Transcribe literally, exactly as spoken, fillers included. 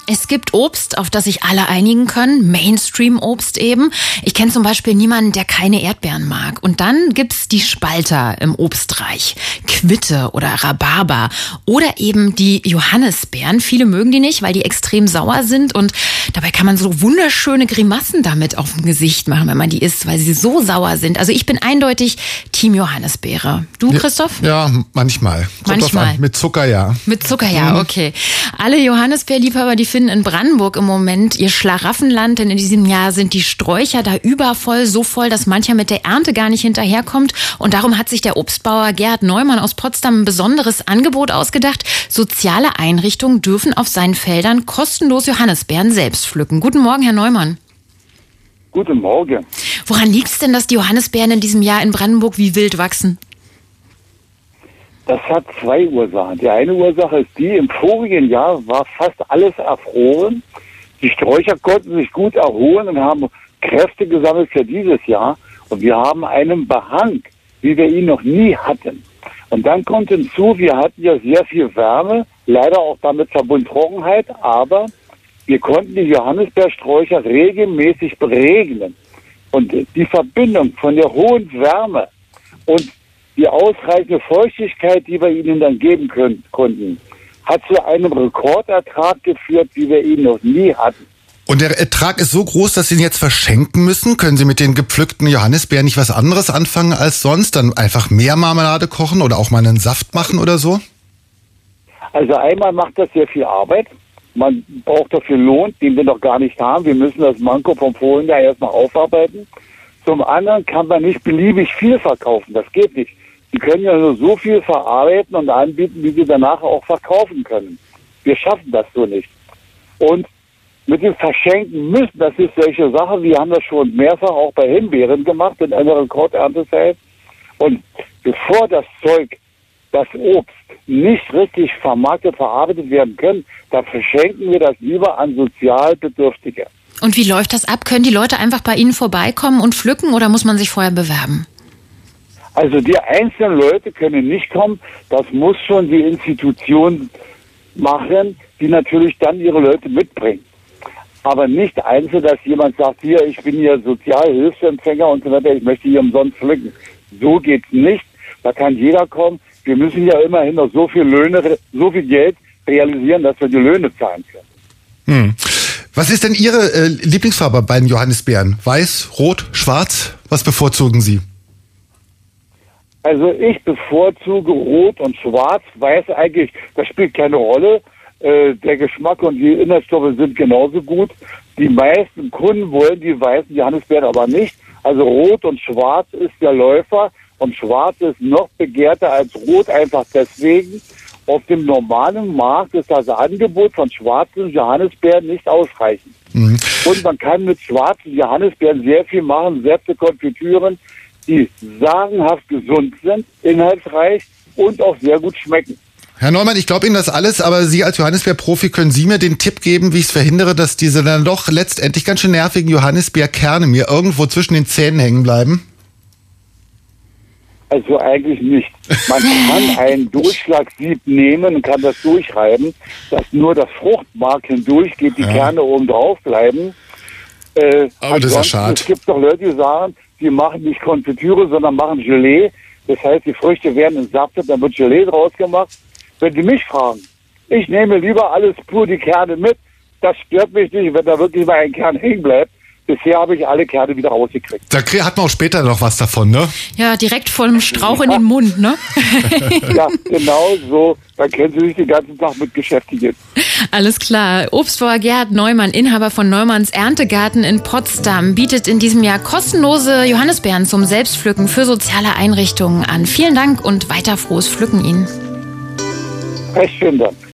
Es gibt Obst, auf das sich alle einigen können, Mainstream-Obst eben. Ich kenne zum Beispiel niemanden, der keine Erdbeeren mag. Und dann gibt's die Spalter im Obstreich. Quitte oder Rhabarber oder eben die Johannisbeeren. Viele mögen die nicht, weil die extrem sauer sind und dabei kann man so wunderschöne Grimassen damit auf dem Gesicht machen, wenn man die isst, weil sie so sauer sind. Also ich bin eindeutig Team Johannisbeere. Du, Christoph? Ja, manchmal. Kommt Manchmal. An. Mit Zucker, ja. Mit Zucker, ja, okay. Alle Johannisbeerliebhaber, die finden in Brandenburg im Moment ihr Schlaraffenland, denn in diesem Jahr sind die Sträucher da übervoll, so voll, dass mancher mit der Ernte gar nicht hinterherkommt. Und darum hat sich der Obstbauer Gerhard Neumann aus Potsdam ein besonderes Angebot ausgedacht. Soziale Einrichtungen dürfen auf seinen Feldern kostenlos Johannisbeeren selbst pflücken. Guten Morgen, Herr Neumann. Guten Morgen. Woran liegt es denn, dass die Johannisbeeren in diesem Jahr in Brandenburg wie wild wachsen? Das hat zwei Ursachen. Die eine Ursache ist die, im vorigen Jahr war fast alles erfroren. Die Sträucher konnten sich gut erholen und haben Kräfte gesammelt für dieses Jahr. Und wir haben einen Behang, wie wir ihn noch nie hatten. Und dann kommt hinzu, wir hatten ja sehr viel Wärme, leider auch damit verbunden Trockenheit, aber wir konnten die Johannisbeersträucher regelmäßig beregnen. Und die Verbindung von der hohen Wärme und die ausreichende Feuchtigkeit, die wir ihnen dann geben können, konnten, hat zu einem Rekordertrag geführt, wie wir ihn noch nie hatten. Und der Ertrag ist so groß, dass Sie ihn jetzt verschenken müssen? Können Sie mit den gepflückten Johannisbeeren nicht was anderes anfangen als sonst? Dann einfach mehr Marmelade kochen oder auch mal einen Saft machen oder so? Also einmal macht das sehr viel Arbeit. Man braucht dafür Lohn, den wir noch gar nicht haben. Wir müssen das Manko vom vorigen Jahr erstmal aufarbeiten. Zum anderen kann man nicht beliebig viel verkaufen. Das geht nicht. Sie können ja nur so viel verarbeiten und anbieten, wie sie danach auch verkaufen können. Wir schaffen das so nicht. Und mit dem Verschenken müssen, das ist solche Sache, wir haben das schon mehrfach auch bei Himbeeren gemacht in einer Rekorderntezeit. Und bevor das Zeug, das Obst, nicht richtig vermarktet, verarbeitet werden können, da verschenken wir das lieber an Sozialbedürftige. Und wie läuft das ab? Können die Leute einfach bei Ihnen vorbeikommen und pflücken oder muss man sich vorher bewerben? Also die einzelnen Leute können nicht kommen, das muss schon die Institution machen, die natürlich dann ihre Leute mitbringt. Aber nicht einzeln, dass jemand sagt, hier, ich bin hier Sozialhilfsempfänger und so weiter, ich möchte hier umsonst pflücken. So geht's nicht, da kann jeder kommen. Wir müssen ja immerhin noch so viel Löhne, so viel Geld realisieren, dass wir die Löhne zahlen können. Hm. Was ist denn Ihre äh, Lieblingsfarbe bei den Johannisbeeren? Weiß, rot, schwarz? Was bevorzugen Sie? Also ich bevorzuge Rot und Schwarz. Weiß eigentlich, das spielt keine Rolle. Äh, der Geschmack und die Inhaltsstoffe sind genauso gut. Die meisten Kunden wollen die weißen Johannisbeeren aber nicht. Also Rot und Schwarz ist der Läufer und Schwarz ist noch begehrter als Rot, einfach deswegen. Auf dem normalen Markt ist das Angebot von schwarzen Johannisbeeren nicht ausreichend. Mhm. Und man kann mit schwarzen Johannisbeeren sehr viel machen, Säfte, Konfitüren, die sagenhaft gesund sind, inhaltsreich und auch sehr gut schmecken. Herr Neumann, ich glaube Ihnen das alles, aber Sie als Johannisbeer-Profi, können Sie mir den Tipp geben, wie ich es verhindere, dass diese dann doch letztendlich ganz schön nervigen Johannisbeerkerne mir irgendwo zwischen den Zähnen hängen bleiben? Also eigentlich nicht. Man kann ein Durchschlagsieb nehmen und kann das durchreiben, dass nur das Fruchtmark hindurchgeht, die ja. Kerne oben drauf bleiben. Äh, Aber das ist ja schade. Es gibt doch Leute, die sagen, die machen nicht Konfitüre, sondern machen Gelee. Das heißt, die Früchte werden entsaftet, dann wird Gelee draus gemacht. Wenn Sie mich fragen, ich nehme lieber alles pur die Kerne mit. Das stört mich nicht, wenn da wirklich mal ein Kern hängen bleibt. Bisher habe ich alle Kerne wieder rausgekriegt. Da hat man auch später noch was davon, ne? Ja, direkt vor dem Strauch in den Mund, ne? Ja, genau so. Da können Sie sich den ganzen Tag mit beschäftigen. Alles klar. Obstbauer Gerhard Neumann, Inhaber von Neumanns Erntegarten in Potsdam, bietet in diesem Jahr kostenlose Johannisbeeren zum Selbstpflücken für soziale Einrichtungen an. Vielen Dank und weiter frohes Pflücken Ihnen. Recht schön dann.